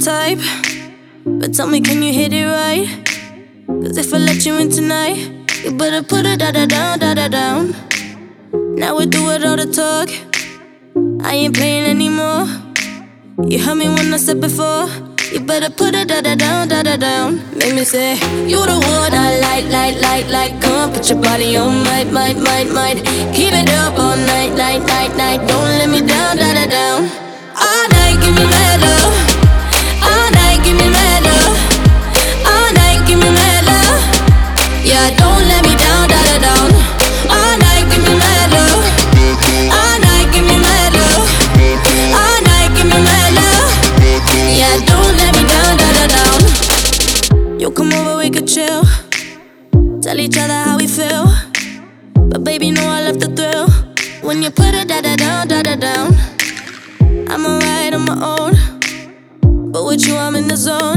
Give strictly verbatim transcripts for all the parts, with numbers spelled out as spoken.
type, but tell me, can you hit it right? Cause if I let you in tonight, you better put it da da down, da da down. Now we do it all the talk, I ain't playing anymore. You heard me when I said before, you better put it da da down, da da down. Make me say, you the one I like, like, like, like. Come on, put your body on, might, might, might, might. Keep it up all night, night, night, night. Don't let me down, da da down. All night, give me mad love. All night, give me mad love. All night, give me mad love. Yeah, don't let me down, da da down. All night, give me mad love. All night, give me mad love. All night, give me mad love. Yeah, don't let me down, da da down. You come over, we could chill. Tell each other how we feel. But baby, know I love the thrill. When you put it da da down, da da down. I'm alright on my own, but with you I'm in the zone.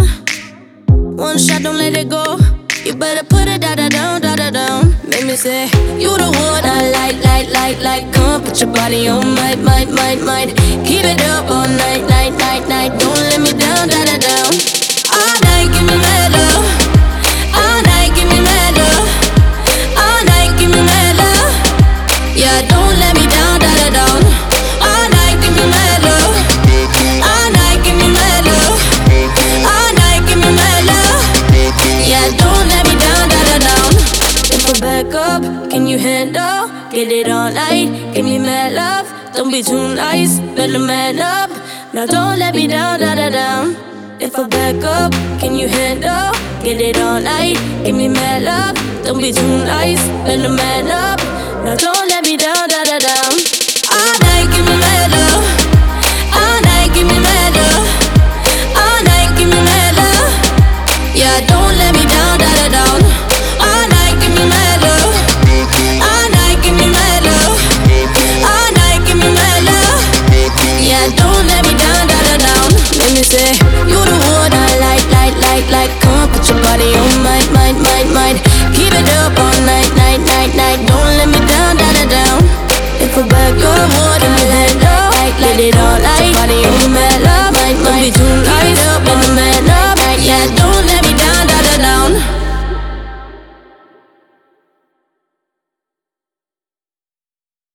One shot, don't let it go. You better put it da da down, da da down. Make me say, you the one I like, like, like, like. Come on, put your body on, might, might, might, might. Keep it up all night, night, night, night. Don't let me down, da da down. All night, give me mad love. All night, give me mad love. All night, give me mad love. Yeah, don't let me down, da da down. All night, give me mad love. All night, give me mad love. All night, give me mad love. Yeah, don't let me down, da da down. If I back up, can you handle? Get it all night, give me mad love. Don't be too nice, better man up. Now don't let me down, da da down. If I back up, can you handle? Get it all night, give me mad love. Don't be too nice, better man up. Now don't let me down, da da down. All night, give me mad love. All night, give me mad love. All night, give me mad love. Yeah, don't let me down, da da down. All night, give me mad love. All night, give me mad love. All night, give me mad love. Yeah, don't let me down, da da down. Let me say, you the one I like, like, like, like. Come on, put your body on, might, might, might, might. Keep it up all night, night.